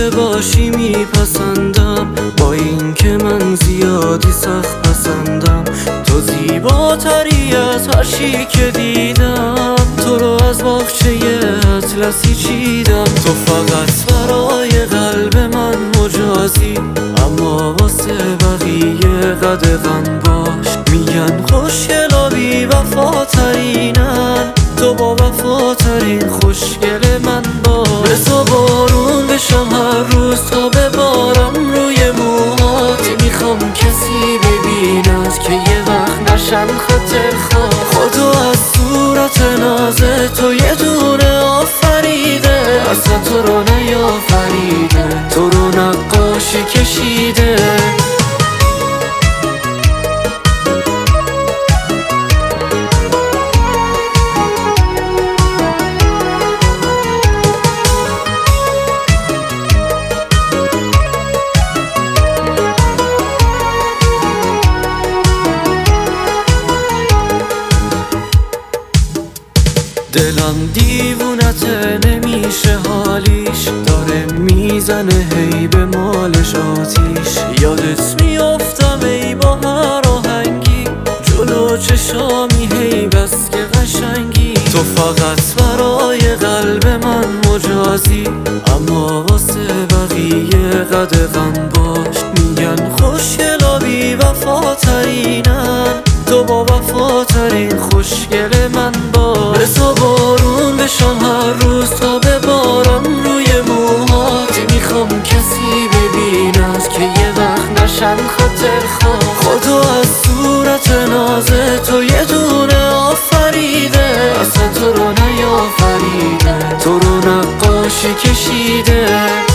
که باشی میپسندم، با این که من زیادی سخت پسندم. تو زیباتری از هر چی که دیدم، تو رو از باغچه اطلسی چیدم. تو فقط برای قلب من مجازی، اما واسه بقیه قدغن باش. میگن خوشگلا بی وفاترینن، تو با وفاترین خوشگل من باش. بذار بارون بشم هر روز تا ببارم روی موهات. میخوام کسی ببیند که یه وقت نشم خاطر خواه. خدا از صورت ناز تو یه دونه آفریده، اصلا تو رو نیافریده، تو رو نقاشی کشیده. دلم دیوونته نمیشه حالیش، داره میزنه هی به مالش آتیش. یادت میافتم ای با هر آهنگی، جلو چشامی هی بس که قشنگی. تو فقط برای قلب من مجازی، اما واسه بقیه قدغن باش. میگن خوشگلا بی وفاترینن، تو با وفاترین خوشگل من باش. بذار بارون بشم هر روز تا ببارم روی موهات. میخوام کسی ببیند که یه وقت نشم خاطر خواه. خدا از صورت ناز تو یه دونه آفریده، اصلا تو رو نیافریده، تو رو نقاشی کشیده.